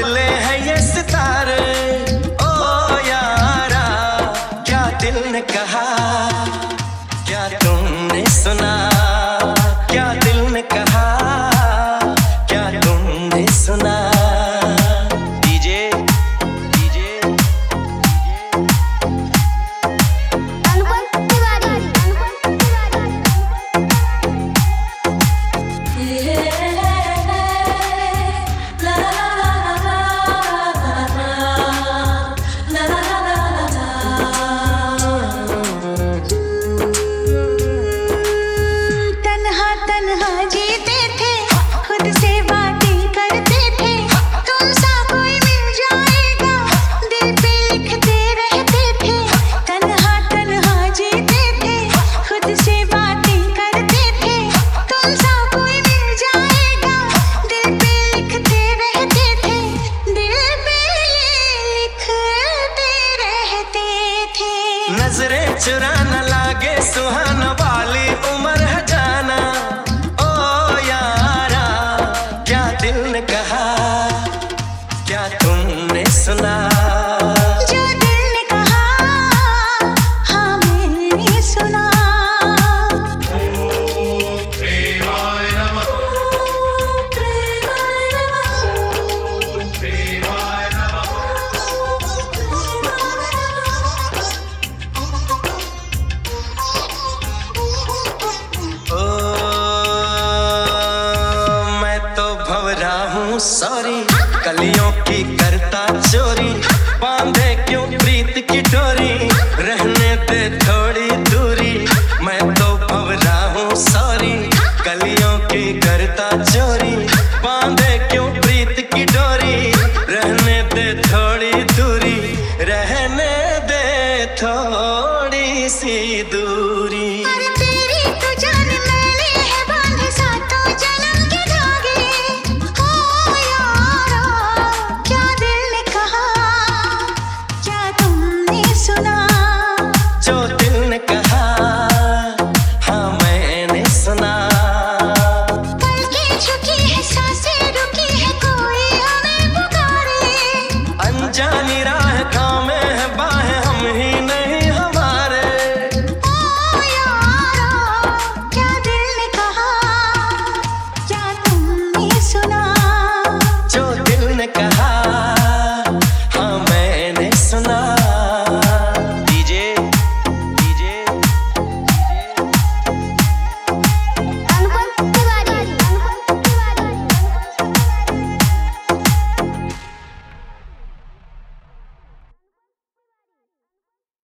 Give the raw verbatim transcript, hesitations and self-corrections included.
बदले हैं ये सितारे। ओ यारा क्या दिल ने कहा, क्या तुमने सुना, क्या दिल ने कहा, क्या तुमने सुना। डीजे डीजे अनुपम तिवारी, अनुपम तन्हा तन्हा जीते थे, खुद से बातें करते थे, तुम सा कोई मिल जाएगा, दिल पे लिखते रहते थे। तन्हा तन्हा जीते थे, खुद से बातें करते थे, तुम सा कोई मिल जाएगा, दिल पे लिखते रहते थे, दिल पे लिखते रहते थे। नजरें चुरा न लागे सुहाना वाली उम्र है जाना। ओ यारा क्या दिल ने कहा, क्या तुमने सुना। जो दिल ने कहा, हाँ मैंने सुना। ओ मैं तो भंवरा हूँ सॉरी, कलियों की करता चोरी, बांधे क्यों प्रीत की डोरी, रहने दे थोड़ी